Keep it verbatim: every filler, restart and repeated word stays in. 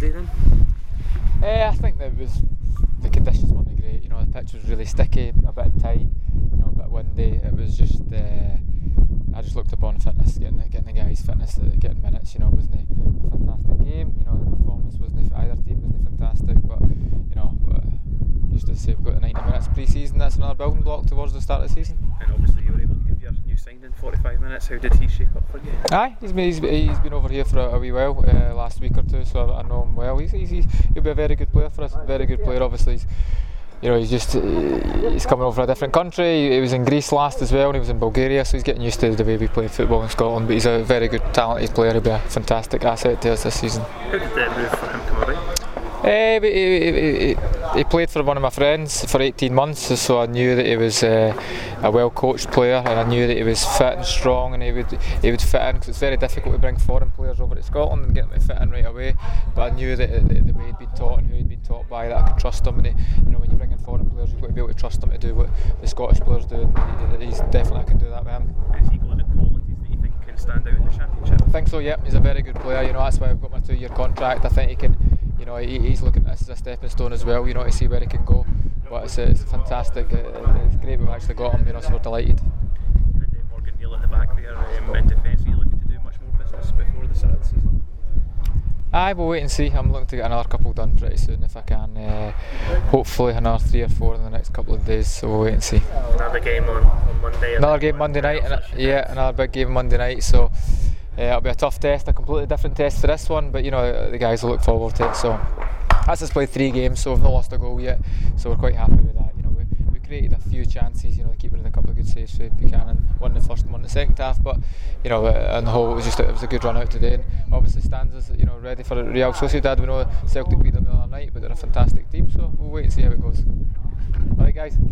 today then? Uh, I think that it was the conditions weren't great. You know, the pitch was really sticky, a bit tight, you know, a bit windy. It was just uh, I just looked upon fitness, getting getting the guys' fitness, uh, getting minutes. You know, it wasn't a fantastic game. You know, the performance wasn't for either team wasn't fantastic, but you know, uh, just to say we've got the ninety minutes pre-season. That's another building block towards the start of the season. And obviously you were able to give your new signing forty-five minutes. How did he shape up for you? Aye, he's been, he's, he's been over here for a, a wee while, uh, last week or two, so I, I know him well. He's, he's, he's, he'll be a very good player for us, very good player obviously. He's, you know, he's just, he's coming over from a different country. He was in Greece last as well, and he was in Bulgaria, so he's getting used to the way we play football in Scotland, but he's a very good, talented player. He'll be a fantastic asset to us this season. How did that move for him come about? Uh, he, he, he, he played for one of my friends for eighteen months, so I knew that he was uh, a well-coached player, and I knew that he was fit and strong, and he would he would fit in, because it's very difficult to bring foreign players over to Scotland and get them to fit in right away. But I knew that the, the way he'd been taught and who he'd been taught by, that I could trust him. And he, you know, when you bring in foreign players, you've got to be able to trust them to do what the Scottish players do. And he's definitely, I can do that with him. Has he got the qualities that you think can stand out in the Championship? I think so. Yep, he's a very good player. You know, that's why I've got my two-year contract. I think he can. You know, he, he's looking at this as a stepping stone as well, you know, to see where he can go. But it's, it's fantastic, it, it's great we've actually got him, you know, so we're delighted. You had uh, Morgan Neal at the back there, um, in defence. Are you looking to do much more business before the start of the season? Aye, we'll wait and see. I'm looking to get another couple done pretty soon if I can. Uh, hopefully another three or four in the next couple of days, so we'll wait and see. Another game on, on Monday. Another game Monday night, and yeah, another big game Monday night, so uh, it'll be a tough test, a completely different test to this one, but you know, the guys will look forward to it. So that's us played three games, so we've not lost a goal yet, so we're quite happy with that. You know, we, we created a few chances, you know, keeping a couple of good saves for Buchanan, one in the first and one in the second half, but you know, on the whole, it was just a, it was a good run out today. And obviously, stands us, you know, ready for Real Sociedad. We know Celtic beat them the other night, but they're a fantastic team, so we'll wait and see how it goes. All right, guys.